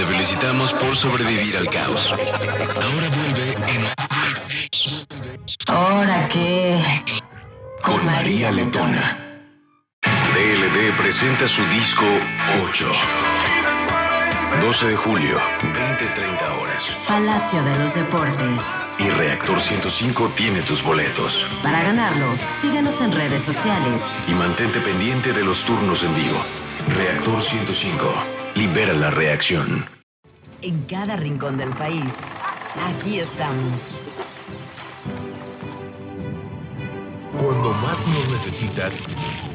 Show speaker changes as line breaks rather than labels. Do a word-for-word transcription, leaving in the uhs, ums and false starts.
felicitamos por sobrevivir al caos. Ahora vuelve en...
¿Ahora qué?
Con María Letona. D L D presenta su disco ocho. doce de julio, veinte treinta horas.
Palacio de los Deportes.
Y Reactor ciento cinco tiene tus boletos.
Para ganarlo, síguenos en redes sociales.
Y mantente pendiente de los turnos en vivo. Reactor ciento cinco. Libera la reacción.
En cada rincón del país, aquí estamos.
Cuando más nos necesitas,